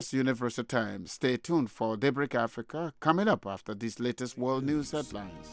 Universal Time. Stay tuned for Daybreak Africa coming up after these latest world news headlines.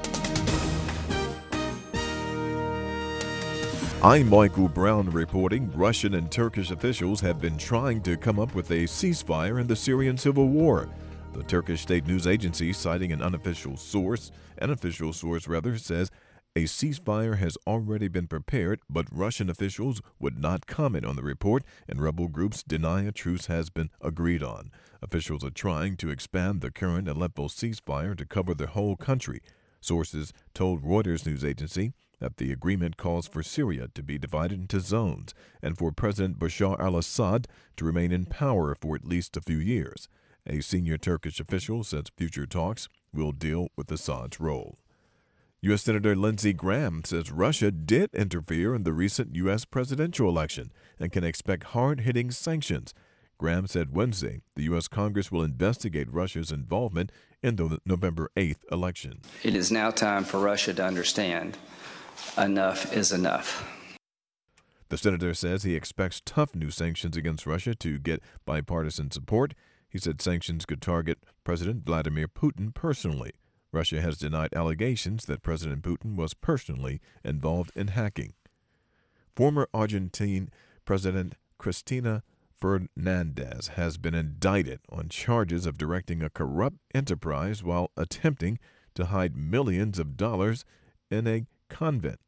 I'm Michael Brown reporting Russian and Turkish officials have been trying to come up with a ceasefire in the Syrian civil war. The Turkish state news agency, citing an official source, says a ceasefire has already been prepared, but Russian officials would not comment on the report, and rebel groups deny a truce has been agreed on. Officials are trying to expand the current Aleppo ceasefire to cover the whole country. Sources told Reuters news agency that the agreement calls for Syria to be divided into zones and for President Bashar al-Assad to remain in power for at least a few years. A senior Turkish official says future talks will deal with Assad's role. U.S. Senator Lindsey Graham says Russia did interfere in the recent U.S. presidential election and can expect hard-hitting sanctions. Graham said Wednesday the U.S. Congress will investigate Russia's involvement in the November 8th election. It is now time for Russia to understand enough is enough. The senator says he expects tough new sanctions against Russia to get bipartisan support. He said sanctions could target President Vladimir Putin personally. Russia has denied allegations that President Putin was personally involved in hacking. Former Argentine President Cristina Fernandez has been indicted on charges of directing a corrupt enterprise while attempting to hide millions of dollars in a convent.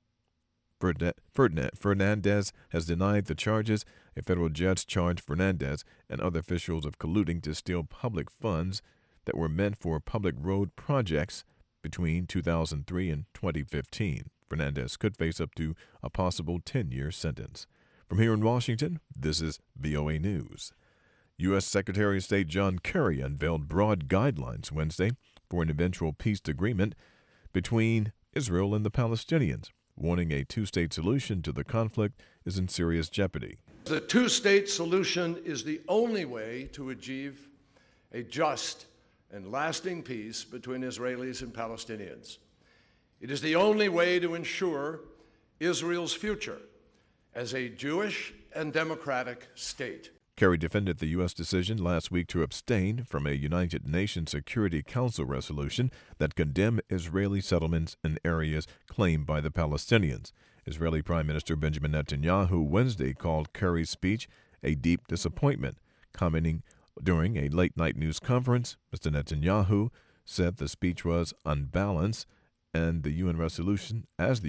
Fernandez has denied the charges. A federal judge charged Fernandez and other officials of colluding to steal public funds that were meant for public road projects between 2003 and 2015. Fernandez could face up to a possible 10-year sentence. From here in Washington, this is VOA News. U.S. Secretary of State John Kerry unveiled broad guidelines Wednesday for an eventual peace agreement between Israel and the Palestinians, warning a two-state solution to the conflict is in serious jeopardy. The two-state solution is the only way to achieve a just and lasting peace between Israelis and Palestinians. It is the only way to ensure Israel's future as a Jewish and democratic state. Kerry defended the U.S. decision last week to abstain from a United Nations Security Council resolution that condemned Israeli settlements in areas claimed by the Palestinians. Israeli Prime Minister Benjamin Netanyahu Wednesday called Kerry's speech a deep disappointment. Commenting during a late-night news conference, Mr. Netanyahu said the speech was unbalanced and the UN resolution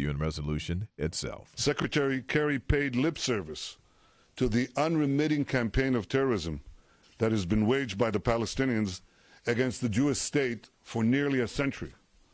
itself. Secretary Kerry paid lip service to the unremitting campaign of terrorism that has been waged by the Palestinians against the Jewish state for nearly a century.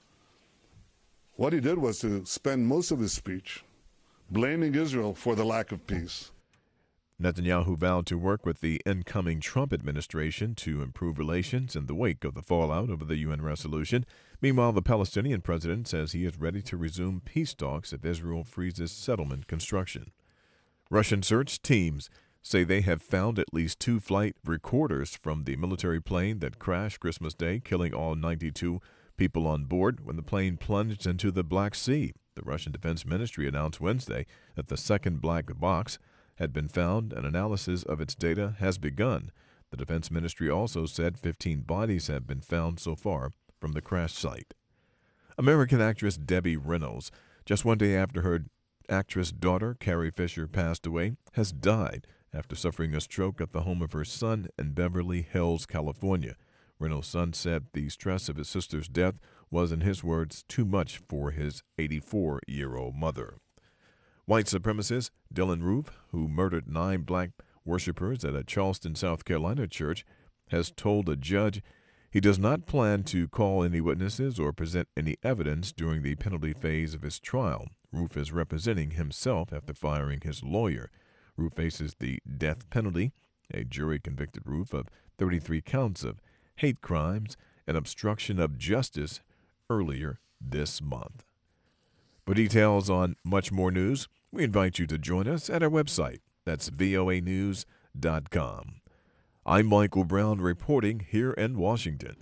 What he did was to spend most of his speech blaming Israel for the lack of peace. Netanyahu vowed to work with the incoming Trump administration to improve relations in the wake of the fallout over the UN resolution. Meanwhile, the Palestinian president says he is ready to resume peace talks if Israel freezes settlement construction. Russian search teams say they have found at least 2 flight recorders from the military plane that crashed Christmas Day, killing all 92 people on board when the plane plunged into the Black Sea. The Russian Defense Ministry announced Wednesday that the second black box had been found and analysis of its data has begun. The Defense Ministry also said 15 bodies have been found so far from the crash site. American actress Debbie Reynolds, just one day after her actress daughter, Carrie Fisher, passed away, has died after suffering a stroke at the home of her son in Beverly Hills, California. Reynolds' son said the stress of his sister's death was, in his words, too much for his 84-year-old mother. White supremacist Dylan Roof, who murdered 9 black worshipers at a Charleston, South Carolina church, has told a judge he does not plan to call any witnesses or present any evidence during the penalty phase of his trial. Roof is representing himself after firing his lawyer. Roof faces the death penalty. A jury convicted Roof of 33 counts of hate crimes and obstruction of justice earlier this month. For details on much more news, we invite you to join us at our website. That's voanews.com. I'm Michael Brown reporting here in Washington.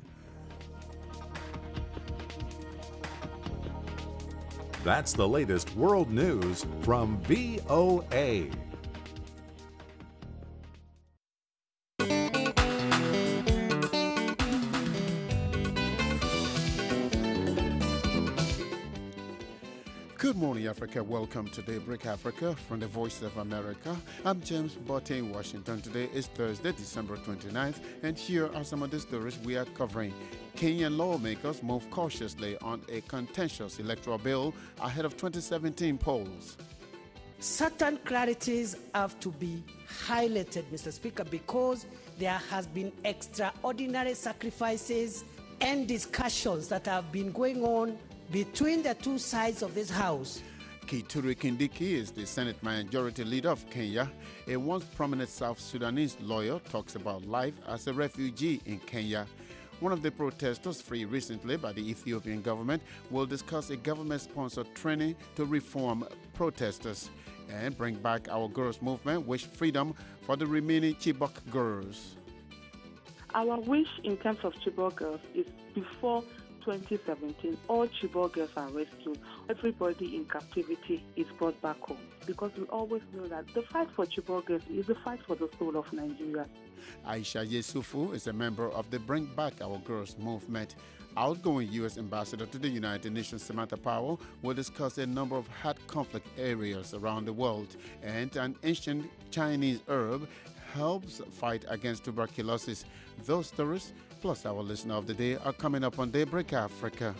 That's the latest world news from VOA. Good morning, Africa. Welcome to Daybreak Africa from the Voice of America. I'm James Botte in Washington. Today is Thursday, December 29th, and here are some of the stories we are covering. Kenyan lawmakers move cautiously on a contentious electoral bill ahead of 2017 polls. Certain clarities have to be highlighted, Mr. Speaker, because there has been extraordinary sacrifices and discussions that have been going on between the two sides of this House. Kithure Kindiki is the Senate Majority Leader of Kenya. A once prominent South Sudanese lawyer talks about life as a refugee in Kenya. One of the protesters freed recently by the Ethiopian government will discuss a government-sponsored training to reform protesters and bring back our girls movement, wish freedom for the remaining Chibok girls. Our wish in terms of Chibok girls is before 2017, all Chibok girls are rescued. Everybody in captivity is brought back home, because we always know that the fight for Chibok girls is the fight for the soul of Nigeria. Aisha Yesufu is a member of the Bring Back Our Girls movement. Outgoing U.S. Ambassador to the United Nations Samantha Powell will discuss a number of hot conflict areas around the world, and an ancient Chinese herb helps fight against tuberculosis. Those stories, plus our listener of the day, are coming up on Daybreak Africa.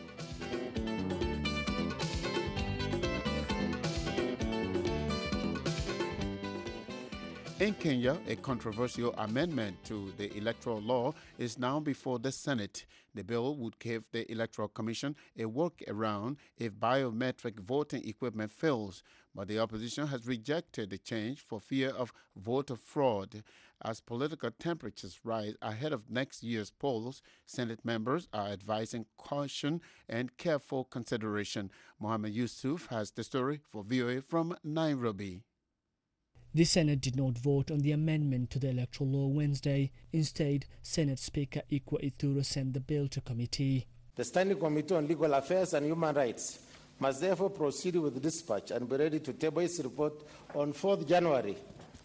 In Kenya, a controversial amendment to the electoral law is now before the Senate. The bill would give the Electoral Commission a workaround if biometric voting equipment fails, but the opposition has rejected the change for fear of voter fraud. As political temperatures rise ahead of next year's polls, Senate members are advising caution and careful consideration. Mohammed Yusuf has the story for VOA from Nairobi. The Senate did not vote on the amendment to the electoral law Wednesday. Instead, Senate Speaker Ikwa Ithuru sent the bill to committee. The Standing Committee on Legal Affairs and Human Rights must therefore proceed with dispatch and be ready to table its report on 4th January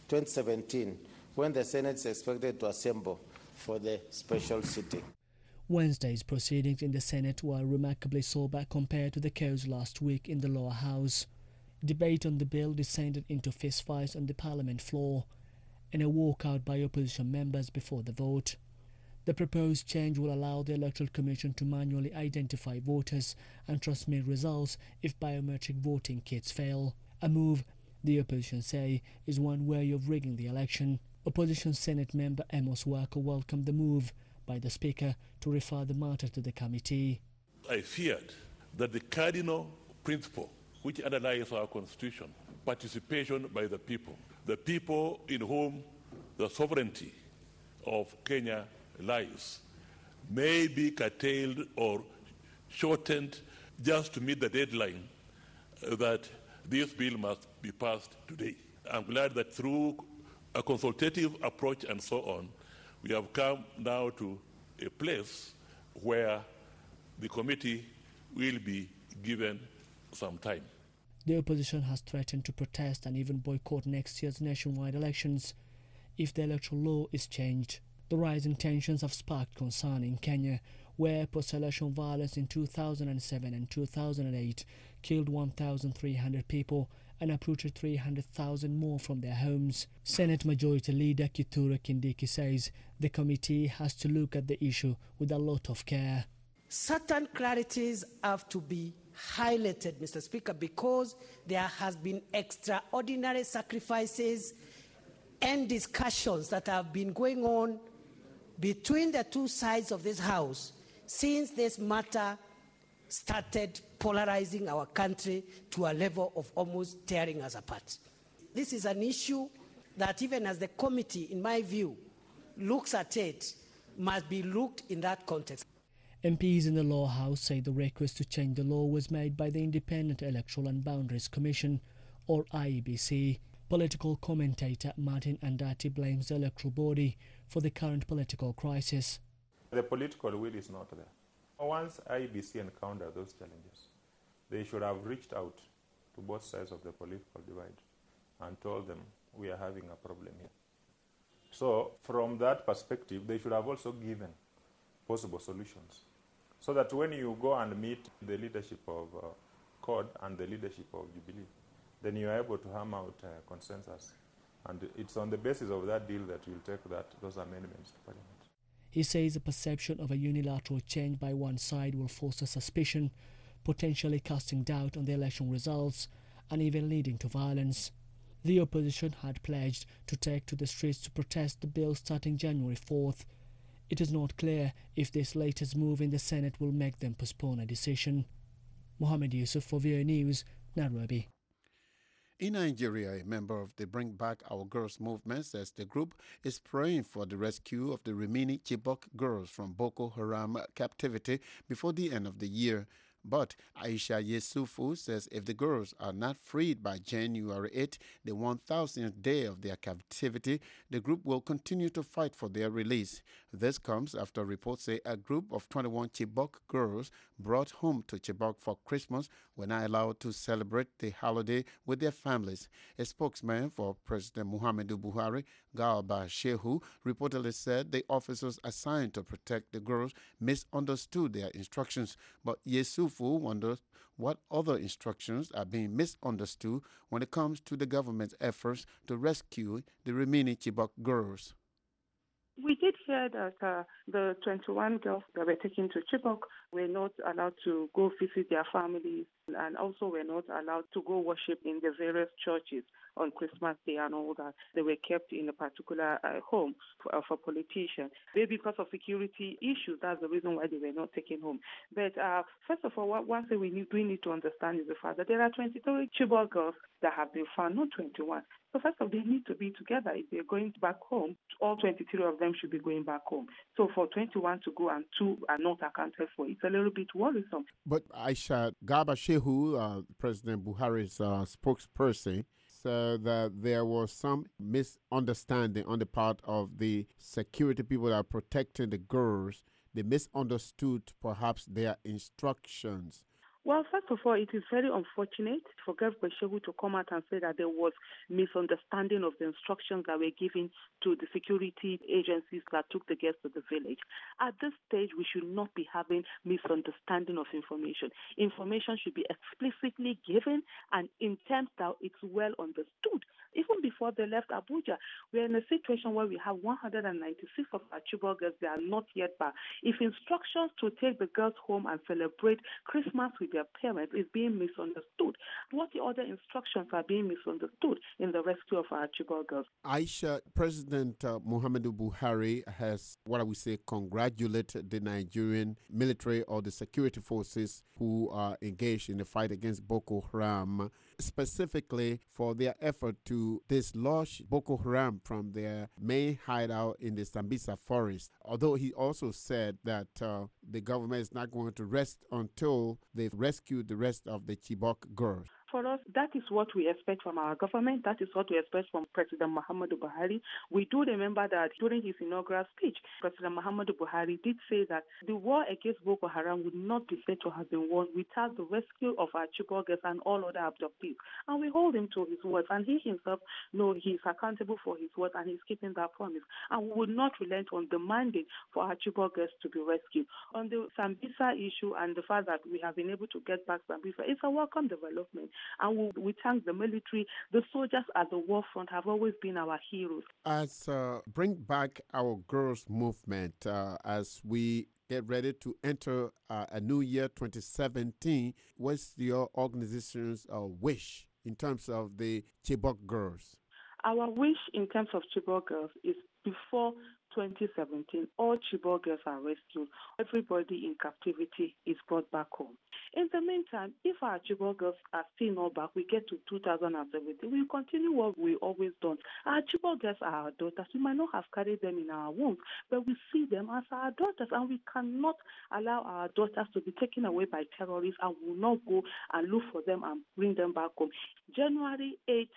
2017, when the Senate is expected to assemble for the special sitting. Wednesday's proceedings in the Senate were remarkably sober compared to the chaos last week in the lower house. Debate on the bill descended into fistfights on the parliament floor and a walkout by opposition members before the vote. The proposed change will allow the Electoral Commission to manually identify voters and transmit results if biometric voting kits fail. A move, the opposition say, is one way of rigging the election. Opposition Senate member Amos Wako welcomed the move by the Speaker to refer the matter to the committee. I feared that the cardinal principle which underlies our Constitution, participation by the people in whom the sovereignty of Kenya lies, may be curtailed or shortened just to meet the deadline that this bill must be passed today. I'm glad that through a consultative approach and so on, we have come now to a place where the committee will be given some time. The opposition has threatened to protest and even boycott next year's nationwide elections if the electoral law is changed. The rising tensions have sparked concern in Kenya, where post-election violence in 2007 and 2008 killed 1,300 people and uprooted 300,000 more from their homes. Senate Majority Leader Kithure Kindiki says the committee has to look at the issue with a lot of care. Certain clarities have to be highlighted, Mr. Speaker, because there has been extraordinary sacrifices and discussions that have been going on between the two sides of this House since this matter started polarizing our country to a level of almost tearing us apart. This is an issue that even as the committee, in my view, looks at it, must be looked in that context. MPs in the Law House say the request to change the law was made by the Independent Electoral and Boundaries Commission, or IEBC. Political commentator Martin Andati blames the electoral body for the current political crisis. The political will is not there. Once IEBC encountered those challenges, they should have reached out to both sides of the political divide and told them we are having a problem here. So from that perspective, they should have also given possible solutions, so that when you go and meet the leadership of CORD and the leadership of Jubilee, then you are able to hammer out consensus. And it's on the basis of that deal that you'll take those amendments to Parliament. He says the perception of a unilateral change by one side will foster suspicion, potentially casting doubt on the election results and even leading to violence. The opposition had pledged to take to the streets to protest the bill starting January 4th. It is not clear if this latest move in the Senate will make them postpone a decision. Mohammed Yusuf for VOA News, Nairobi. In Nigeria, a member of the Bring Back Our Girls movement says the group is praying for the rescue of the remaining Chibok girls from Boko Haram captivity before the end of the year. But Aisha Yesufu says if the girls are not freed by January 8, the 1,000th day of their captivity, the group will continue to fight for their release. This comes after reports say a group of 21 Chibok girls brought home to Chibok for Christmas were not allowed to celebrate the holiday with their families. A spokesman for President Muhammadu Buhari, Garba Shehu, reportedly said the officers assigned to protect the girls misunderstood their instructions, but Yesufu wonders what other instructions are being misunderstood when it comes to the government's efforts to rescue the remaining Chibok girls. We did hear that the 21 girls that were taken to Chibok were not allowed to go visit their families, and also were not allowed to go worship in the various churches on Christmas Day and all that. They were kept in a particular home for politicians. Maybe because of security issues, that's the reason why they were not taken home. But first of all, one thing we need to understand is the fact that there are 23 Chibok girls that have been found, not 21. So first of all, they need to be together. If they're going back home, all 23 of them should be going back home. So for 21 to go and 2 are not accounted for, it's a little bit worrisome. But Aisha, Garba Shehu, President Buhari's spokesperson, said that there was some misunderstanding on the part of the security people that are protecting the girls. They misunderstood perhaps their instructions. Well, first of all, it is very unfortunate for Garba Shehu to come out and say that there was misunderstanding of the instructions that were given to the security agencies that took the girls to the village. At this stage, we should not be having misunderstanding of information. Information should be explicitly given and in terms that it's well understood. Even before they left Abuja, we're in a situation where we have 196 of our Chibok girls that are not yet back. If instructions to take the girls home and celebrate Christmas with their parents is being misunderstood, what the other instructions are being misunderstood in the rescue of our Chibok girls? Aisha, President Muhammadu Buhari has, what I would say, congratulated the Nigerian military or the security forces who are engaged in the fight against Boko Haram, specifically for their effort to dislodge Boko Haram from their main hideout in the Sambisa forest. Although he also said that the government is not going to rest until they've rescued the rest of the Chibok girls. For us, that is what we expect from our government. That is what we expect from President Muhammadu Buhari. We do remember that during his inaugural speech, President Muhammadu Buhari did say that the war against Boko Haram would not be said to have been won without the rescue of our Chibok girls and all other abductees. And we hold him to his words. And he himself knows he is accountable for his words and he's keeping that promise. And we would not relent on demanding for our Chibok girls to be rescued. On the Sambisa issue and the fact that we have been able to get back Sambisa, it's a welcome development. And we thank the military. The soldiers at the war front have always been our heroes. As Bring Back Our Girls movement, as we get ready to enter a new year, 2017, what's your organization's wish in terms of the Chibok girls? Our wish in terms of Chibok girls is before 2017, all Chibok girls are rescued. Everybody in captivity is brought back home. In the meantime, if our Chibok girls are still not back, we get to 2017, we continue what we always done. Our Chibok girls are our daughters. We might not have carried them in our wombs, but we see them as our daughters, and we cannot allow our daughters to be taken away by terrorists, and will not go and look for them and bring them back home. January 8,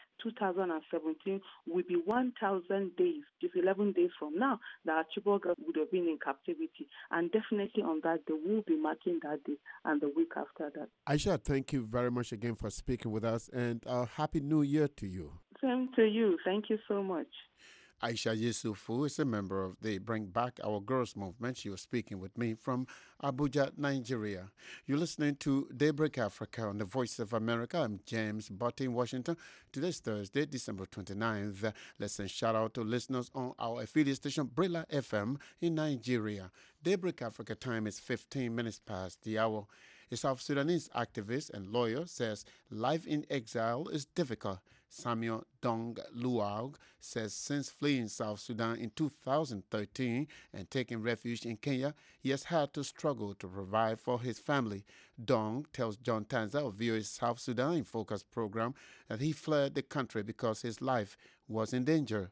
2017 will be 1,000 days, just 11 days from now, that our Chibok girls would have been in captivity. And definitely on that day, we'll be marking that day and the week after that. Aisha, thank you very much again for speaking with us, and Happy New Year to you. Same to you. Thank you so much. Aisha Yusufu is a member of the Bring Back Our Girls movement. She was speaking with me from Abuja, Nigeria. You're listening to Daybreak Africa on the Voice of America. I'm James Botti in Washington. Today's Thursday, December 29th. Let's send shout out to listeners on our affiliate station, Brilla FM in Nigeria. Daybreak Africa time is 15 minutes past the hour. A South Sudanese activist and lawyer says life in exile is difficult. Samuel Dong Luaug says since fleeing South Sudan in 2013 and taking refuge in Kenya, he has had to struggle to provide for his family. Dong tells John Tanza of VOA's South Sudan in Focus program that he fled the country because his life was in danger.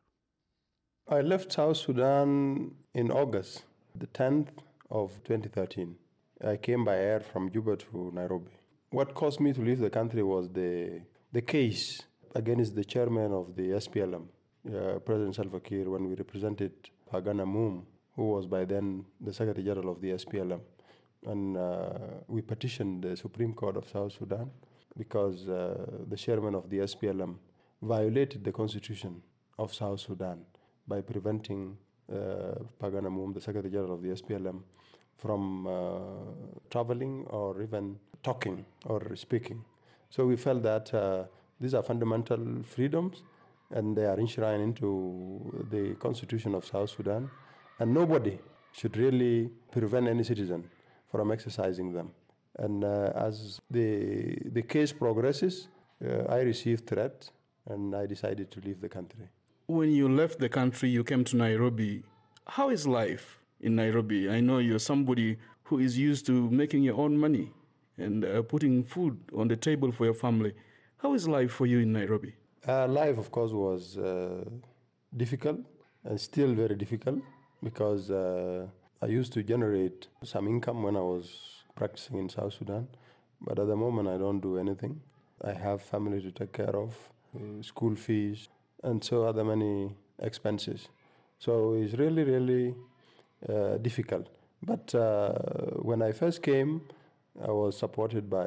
I left South Sudan in August, the 10th of 2013. I came by air from Juba to Nairobi. What caused me to leave the country was the case against the chairman of the SPLM, President Salva Kiir, when we represented Pagana Moom, who was by then the Secretary General of the SPLM. And we petitioned the Supreme Court of South Sudan because the chairman of the SPLM violated the constitution of South Sudan by preventing Pagana Moom, the Secretary General of the SPLM, from traveling or even talking or speaking. So we felt that these are fundamental freedoms and they are enshrined into the Constitution of South Sudan, and nobody should really prevent any citizen from exercising them. And as the case progresses, I received threats and I decided to leave the country. When you left the country, you came to Nairobi. How is life in Nairobi? I know you're somebody who is used to making your own money and putting food on the table for your family. How is life for you in Nairobi? Life, of course, was difficult and still very difficult because I used to generate some income when I was practicing in South Sudan. But at the moment, I don't do anything. I have family to take care of, school fees, and so other many expenses. So it's really, really difficult. But when I first came, I was supported by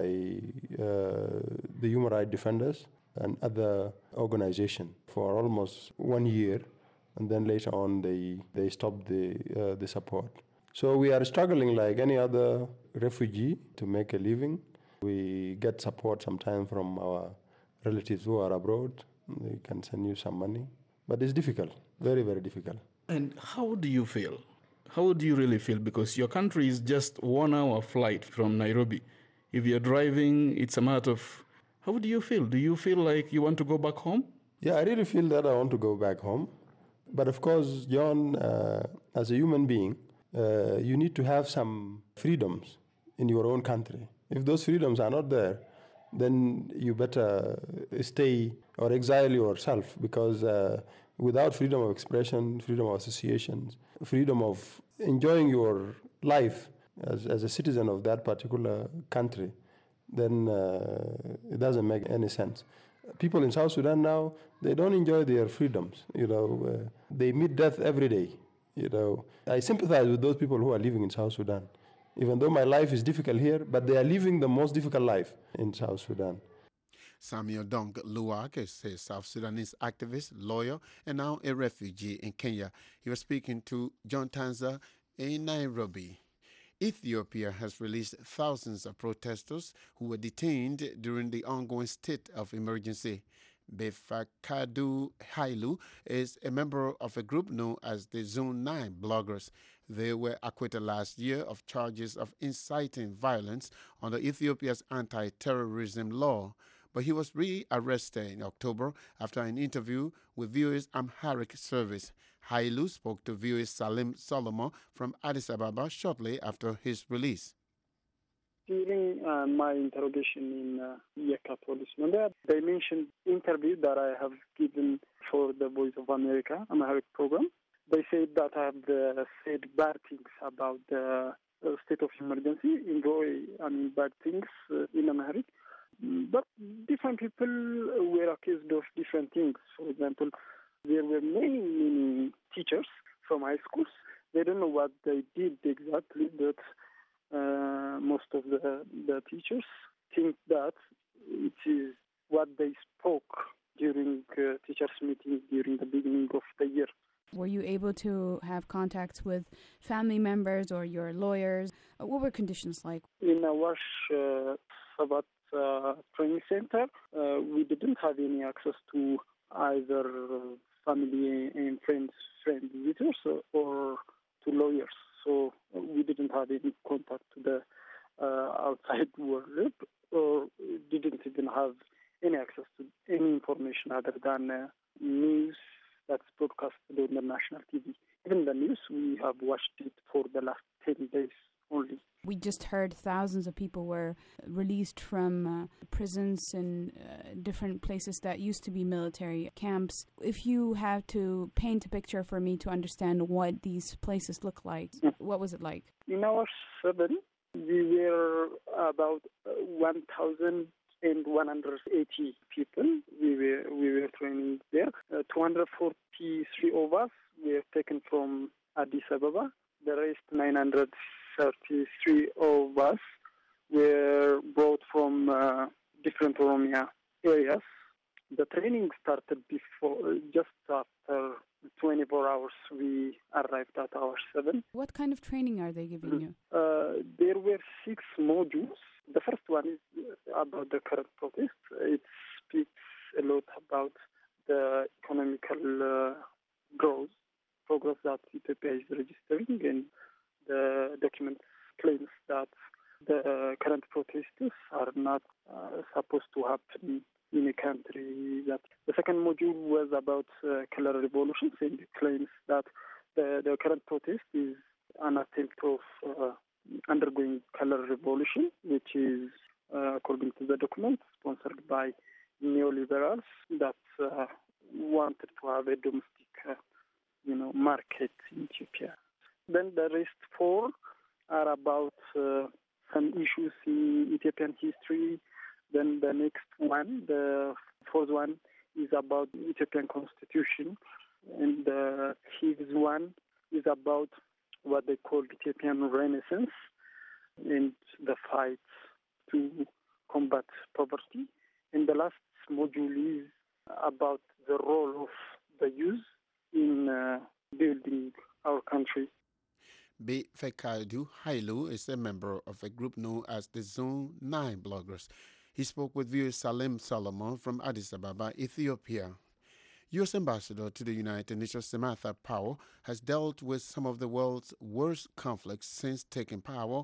the human rights defenders and other organizations for almost 1 year, and then later on they stopped the support. So we are struggling like any other refugee to make a living. We get support sometimes from our relatives who are abroad. They can send you some money, but it's difficult, very, very difficult. And how do you feel? How do you really feel? Because your country is just 1 hour flight from Nairobi. If you're driving, it's a matter of, how do you feel? Do you feel like you want to go back home? Yeah, I really feel that I want to go back home. But of course, John, as a human being, you need to have some freedoms in your own country. If those freedoms are not there, then you better stay or exile yourself, because without freedom of expression, freedom of associations, freedom of enjoying your life as a citizen of that particular country, then it doesn't make any sense. People in South Sudan now, they don't enjoy their freedoms. They meet death every day. I sympathize with those people who are living in South Sudan. Even though my life is difficult here, but they are living the most difficult life in South Sudan. Samuel Dong Luaug is a South Sudanese activist, lawyer, and now a refugee in Kenya. He was speaking to John Tanza in Nairobi. Ethiopia has released thousands of protesters who were detained during the ongoing state of emergency. Befakadu Hailu is a member of a group known as the Zone 9 bloggers. They were acquitted last year of charges of inciting violence under Ethiopia's anti-terrorism law. But he was re-arrested in October after an interview with VOA's Amharic service. Hailu spoke to VOA's Salim Solomon from Addis Ababa shortly after his release. During my interrogation in Yeka police, they mentioned interview that I have given for the Voice of America Amharic program. They said that I have said bad things about the state of emergency, bad things in Amharic. But different people were accused of different things. For example, there were many teachers from high schools. They don't know what they did exactly, but most of the teachers think that it is what they spoke during teachers' meeting during the beginning of the year. Were you able to have contacts with family members or your lawyers? What were conditions like? In our Sabat training center, we didn't have any access to either family and friend visitors or to lawyers. So we didn't have any contact to the outside world, or didn't even have any access to any information other than news that's broadcasted on the national TV. Even the news, we have watched it for the last 10 days only. We just heard thousands of people were released from prisons and different places that used to be military camps. If you have to paint a picture for me to understand what these places look like, what was it like? In our 7, we were about 1,180 people. We were training there. 243 of us were taken from Addis Ababa. The rest, 933 of us, were brought from different Oromia areas. The training started just after 24 hours we arrived at our 7. What kind of training are they giving you? There were 6 modules. The first one is about the current protest. It speaks a lot about the economical progress that Ethiopia is registering, and the document claims that the current protests are not supposed to happen in a country. That the second module was about color revolutions, and it claims that the current protest is an attempt of undergoing color revolution, which is, according to the document, sponsored by neoliberals that wanted to have a domestic, market in Ethiopia. Then the rest 4 are about some issues in Ethiopian history. Then the next one, the 4th one, is about the Ethiopian constitution. And the 5th one is about what they call Ethiopian Renaissance and the fight to combat poverty. And the last module is about the role of the youth in building our country. Befeqadu Hailu is a member of a group known as the Zone 9 bloggers. He spoke with viewer Salim Solomon from Addis Ababa, Ethiopia. U.S. Ambassador to the United Nations Samantha Power has dealt with some of the world's worst conflicts since taking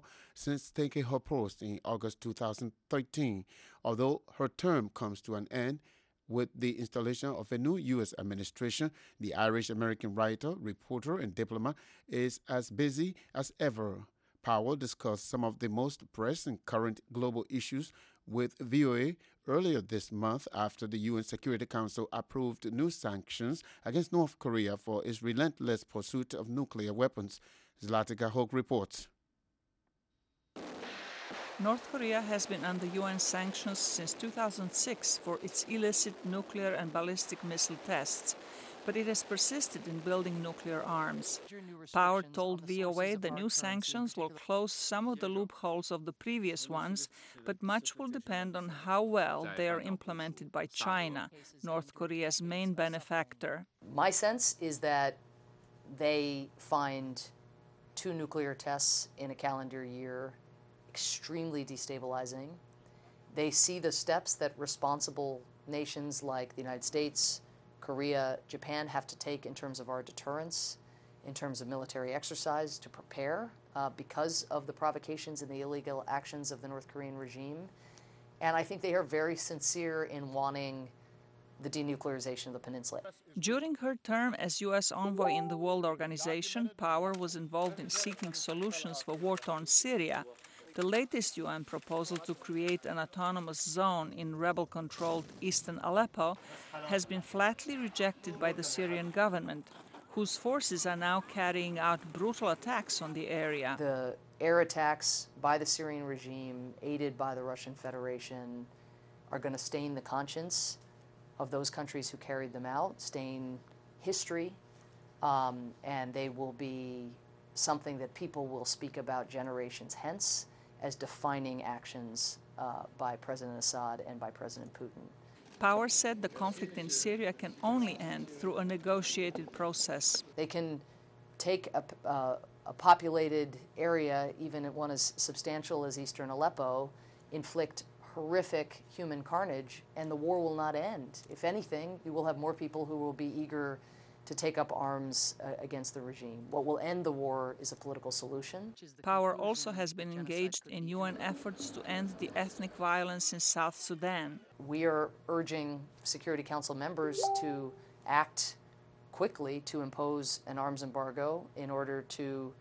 her post in August 2013. Although her term comes to an end with the installation of a new U.S. administration, the Irish-American writer, reporter, and diplomat is as busy as ever. Powell discussed some of the most pressing current global issues with VOA earlier this month after the UN Security Council approved new sanctions against North Korea for its relentless pursuit of nuclear weapons. Zlatica Hoke reports. North Korea has been under UN sanctions since 2006 for its illicit nuclear and ballistic missile tests, but it has persisted in building nuclear arms. Power told VOA the new sanctions will close some of the loopholes of the previous ones, but much will depend on how well they are implemented by China, North Korea's main benefactor. My sense is that they find 2 nuclear tests in a calendar year extremely destabilizing. They see the steps that responsible nations like the United States, Korea, Japan have to take in terms of our deterrence, in terms of military exercise to prepare because of the provocations and the illegal actions of the North Korean regime. And I think they are very sincere in wanting the denuclearization of the peninsula. During her term as U.S. envoy in the World Organization, Power was involved in seeking solutions for war-torn Syria. The latest UN proposal to create an autonomous zone in rebel-controlled eastern Aleppo has been flatly rejected by the Syrian government, whose forces are now carrying out brutal attacks on the area. The air attacks by the Syrian regime, aided by the Russian Federation, are going to stain the conscience of those countries who carried them out, stain history, and they will be something that people will speak about generations hence as defining actions by President Assad and by President Putin. Power said the conflict in Syria can only end through a negotiated process. They can take a populated area, even one as substantial as eastern Aleppo, inflict horrific human carnage, and the war will not end. If anything, you will have more people who will be eager to take up arms against the regime. What will end the war is a political solution. Power also has been engaged in UN efforts to end the ethnic violence in South Sudan. We are urging Security Council members to act quickly to impose an arms embargo in order to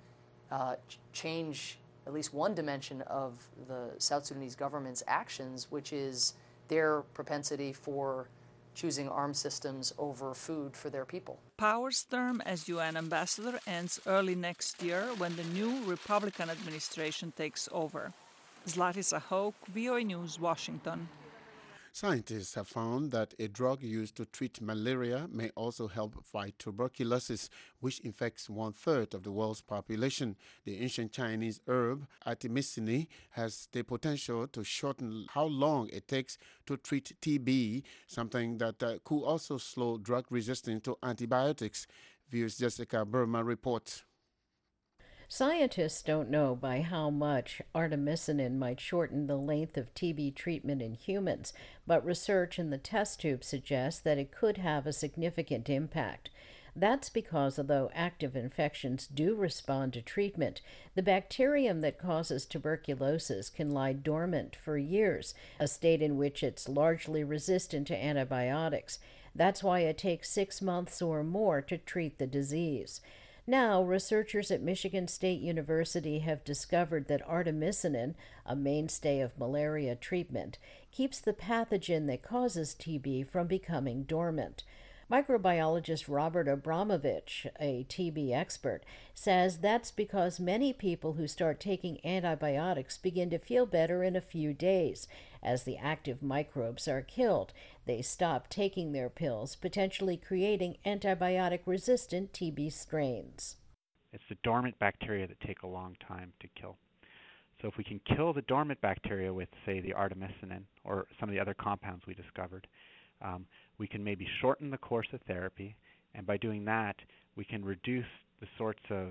change at least one dimension of the South Sudanese government's actions, which is their propensity for choosing arms systems over food for their people. Power's term as UN ambassador ends early next year when the new Republican administration takes over. Zlatisa Hoke, VOA News, Washington. Scientists have found that a drug used to treat malaria may also help fight tuberculosis, which infects 1/3 of the world's population. The ancient Chinese herb artemisinin has the potential to shorten how long it takes to treat TB, something that could also slow drug resistance to antibiotics. VOA's Jessica Burma reports. Scientists don't know by how much artemisinin might shorten the length of TB treatment in humans, but research in the test tube suggests that it could have a significant impact. That's because although active infections do respond to treatment, the bacterium that causes tuberculosis can lie dormant for years, a state in which it's largely resistant to antibiotics. That's why it takes 6 months or more to treat the disease. Now, researchers at Michigan State University have discovered that artemisinin, a mainstay of malaria treatment, keeps the pathogen that causes TB from becoming dormant. Microbiologist Robert Abramovich, a TB expert, says that's because many people who start taking antibiotics begin to feel better in a few days. As the active microbes are killed, they stop taking their pills, potentially creating antibiotic-resistant TB strains. It's the dormant bacteria that take a long time to kill. So if we can kill the dormant bacteria with, say, the artemisinin or some of the other compounds we discovered, we can maybe shorten the course of therapy, and by doing that, we can reduce the sorts of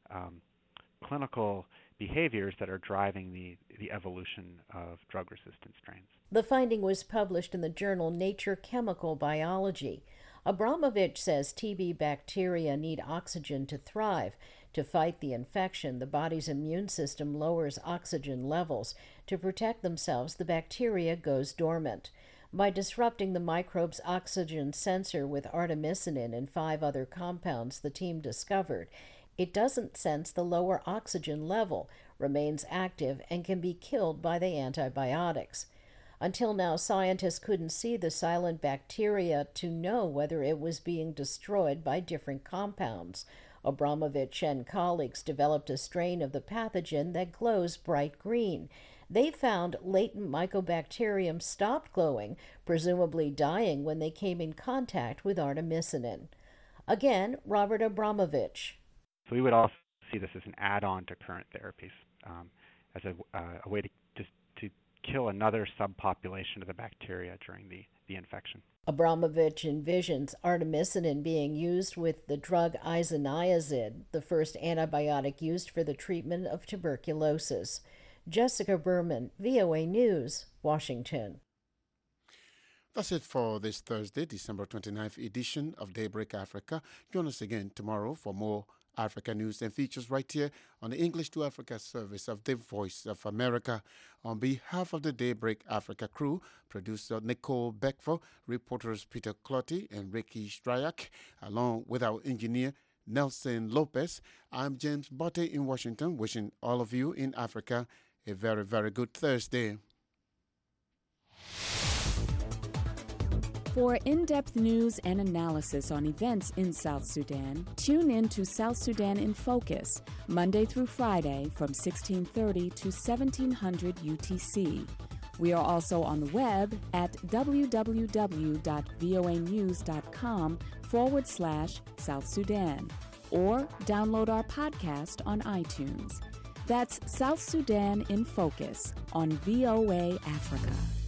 clinical behaviors that are driving the evolution of drug-resistant strains. The finding was published in the journal Nature Chemical Biology. Abramovich says TB bacteria need oxygen to thrive. To fight the infection, the body's immune system lowers oxygen levels. To protect themselves, the bacteria goes dormant. By disrupting the microbe's oxygen sensor with artemisinin and 5 other compounds the team discovered, it doesn't sense the lower oxygen level, remains active, and can be killed by the antibiotics. Until now, scientists couldn't see the silent bacteria to know whether it was being destroyed by different compounds. Abramovich and colleagues developed a strain of the pathogen that glows bright green. They found latent mycobacterium stopped glowing, presumably dying when they came in contact with artemisinin. Again, Robert Abramovich. So we would also see this as an add-on to current therapies, as a way to kill another subpopulation of the bacteria during the infection. Abramovich envisions artemisinin being used with the drug isoniazid, the first antibiotic used for the treatment of tuberculosis. Jessica Berman, VOA News, Washington. That's it for this Thursday, December 29th edition of Daybreak Africa. Join us again tomorrow for more Africa news and features right here on the English to Africa service of the Voice of America. On behalf of the Daybreak Africa crew, producer Nicole Beckford, reporters Peter Clotty and Ricky Stryak, along with our engineer Nelson Lopez, I'm James Botte in Washington, wishing all of you in Africa a very, very good Thursday. For in-depth news and analysis on events in South Sudan, tune in to South Sudan in Focus, Monday through Friday from 1630 to 1700 UTC. We are also on the web at www.voanews.com/South Sudan, or download our podcast on iTunes. That's South Sudan in Focus on VOA Africa.